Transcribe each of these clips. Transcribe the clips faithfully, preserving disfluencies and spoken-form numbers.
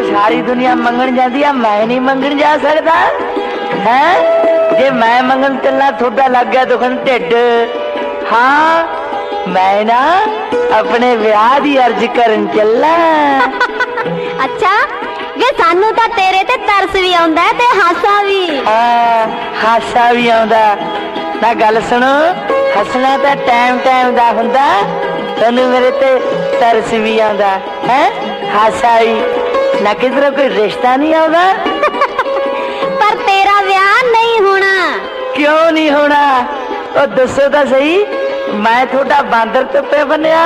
सारी दुनिया मंगण जाती है, मैं नहीं मंगण जा सकता है? जे मैं मंगण चलना थोड़ा लग गया दुखन ढिड। हाँ मैं ना अपने विआह दी अर्ज करन चलना। अच्छा वे सानू तां तेरे ते तरस भी आउंदा है ते हासा भी। हाँ हासा भी आउंदा ना। गल सुनो, हसना तां टाइम टाइम दा हुंदा, तैनू मेरे ते तरस भी आउंदा है, हासा भी ना। किधरों कोई रिश्ता नहीं आउंदा। पर तेरा विआह नहीं होना। क्यों नहीं होना? ओ दसो तां सही, मैं थोड़ा बांदर तुप्पे बनिया?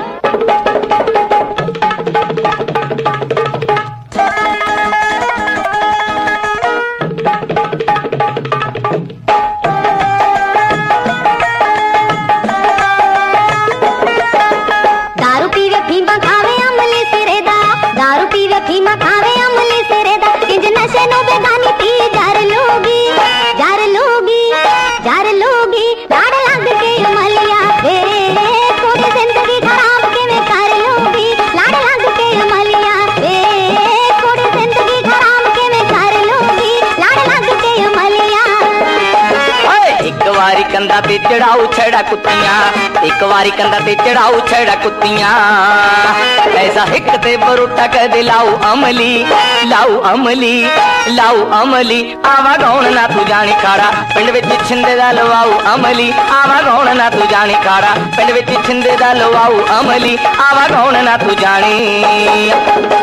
दारू पीवे फीमा खावे अमली सिरे दा, दारू पीवे फीमा खावे अमली सिरे दा, इंज नशे नु बेगानी पी जार लोगी, जार लोगी, जार लोगी, लाड़ लग के अमलिया वे पूरी जिंदगी खराब किवें कर लोगी, लाड़ लग के अमलिया वे पूरी जिंदगी खराब किवें कर लोगी, लाड़ लग के अमलिया। एक वारी कंधा ते चढ़ाऊ छड़ा कुत्तियां, एक वारी कंधा ते चढ़ाऊ छड़ा कुत्तियां, ऐसा हिक ते बरूटा कदे लाऊ अमली, लाऊ अमली, लाऊ अमली। आवा गौण ना तू जानी खाड़ा, पिंड विच छिंदे दा लवाऊ अमली, आवा गौण ना तू जानी खाड़ा, पिंड विच छिंदे दा लवाऊ अमली, आवा गौण ना तू जानी।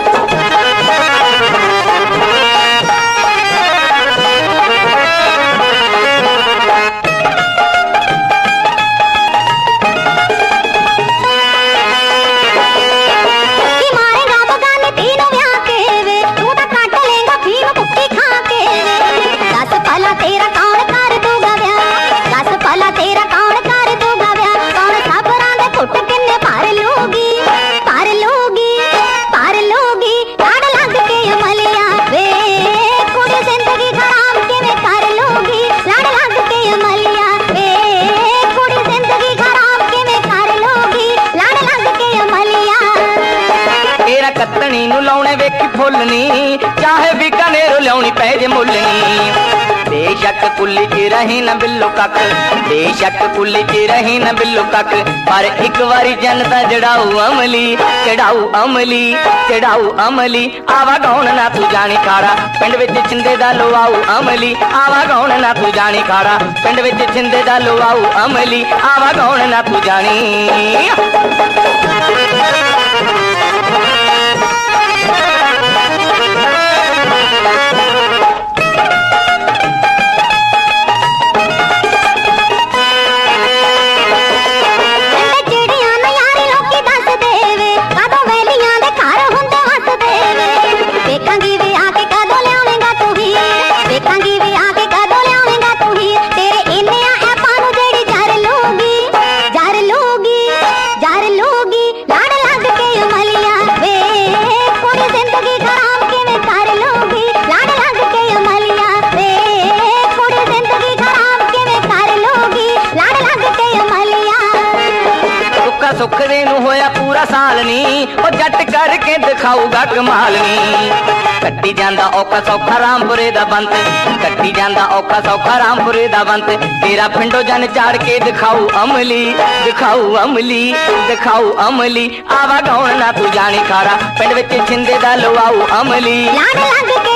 तेरा कौन कर दूगा ब्याह, दस भला तेरा कौन कर दूगा ब्याह, कौन साबरां दे घुट किन्ने भर लूगी, भर लूगी, भर लूगी, लाड़ लग के अमलिया वे कुड़ी जिंदगी खराब किवें कर लूगी, लाड़ लग के अमलिया वे कुड़ी जिंदगी खराब किवें कर लूगी, लाड़ लग के अमलिया। तेरा कत्तनी नू लाउणे वेखी फुल्लनी, चाहे बीकानेर लियाउणी पै जे मुल्लनी। बेशक कुल्ली च रही न बिल्लो कक, बेशक कुल्ली च रही न बिल्लो कक, पर एक बारी जनता चढ़ाऊ अमली, चढ़ाऊ अमली, चढ़ाऊ अमली। आवा गौण ना तू जानी खाड़ा, पिंड विच छिंदे दा लवाऊ अमली, आवा गौण ना तू जानी खाड़ा, पिंड विच छिंदे दा लवाऊ अमली, आवा गौण ना तू जानी। सुख दे नू होया पूरा साल नी, ओ जट करके दिखाऊगा कमाल नी। कट्टी जांदा औखा सौखा रामपुरे दा बंत, कट्टी जांदा औखा सौखा रामपुरे दा बंत, तेरा पिंडो जन चाड़ के दिखाऊ अमली, दिखाऊ अमली, दिखाऊ अमली। आवा गौण ना तू जानी खाड़ा, पिंड विच छिंदे दा लवाऊ अमली, लाड़ लग के